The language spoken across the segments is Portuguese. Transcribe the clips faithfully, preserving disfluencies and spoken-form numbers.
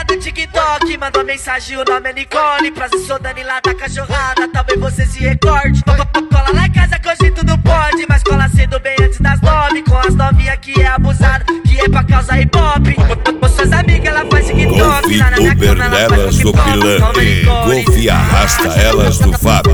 do TikTok mandou mensagem, o nome é Nicole. Prazer, sou Dani lá da cachorrada, talvez você se recorde. Cola lá em casa que hoje tudo pode, mas cola cedo bem antes das nove. Com as novinhas que é abusado, que é pra causar hip hop. Com suas amigas ela faz TikTok. Golfe Uber delas do Pilangue, Golfe arrasta elas do Fábio.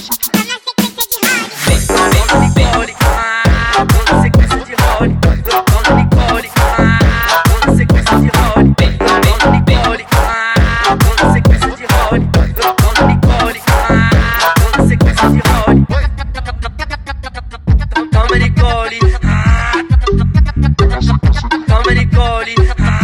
Toma Nicole, toma Nicole,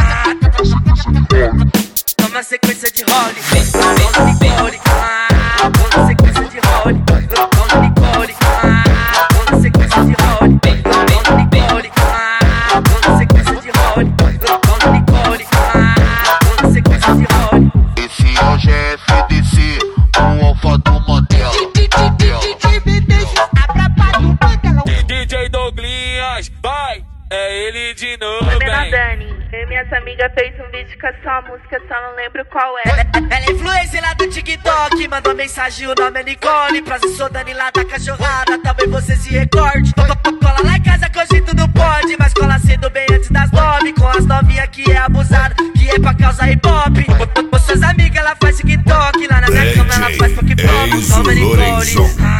toma sequência de role. Toma Nicole, toma sequência de role. Toma Nicole, toma sequência de role. Toma Nicole, toma sequência de role. Toma Nicole, toma sequência de role. Esse hoje é F D C, o alfa do Mandela. D J Douglinhas, vai, é ele de novo, Menor hein? Dani, eu e minhas amigas fez um vídeo com a sua música, só não lembro qual é. Ela é influencer lá do TikTok, mandou mensagem, o nome é Nicole. Prazer, sou Dani lá da cachorrada, talvez você se recorde. Cola lá em casa que hoje tudo pode, mas cola cedo bem antes das nove. Com as novinhas que é abusado, que é pra causar hip hop. Com suas amigas ela faz TikTok, lá na minha cama ela faz pop pop. Toma Nicole,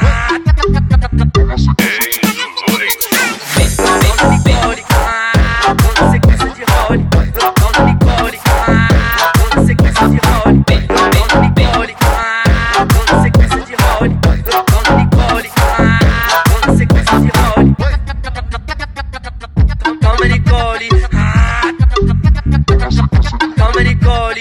toma Nicole, toma sequência de role. Toma Nicole, toma sequência de role. Toma Nicole, toma sequência de role. Toma Nicole, toma sequência de role. Toma Nicole, toma Nicole,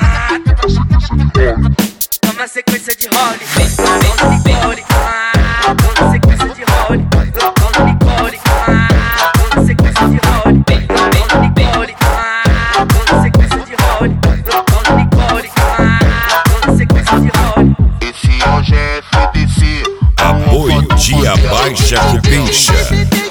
toma sequência de role. Toma Nicole, toma sequência de role. Toma Nicole, toma sequência de role. Toma Nicole, toma sequência de role. Toma Nicole, toma sequência de role. Esse hoje é F D C, Apoio Dia Baixa Cupincha.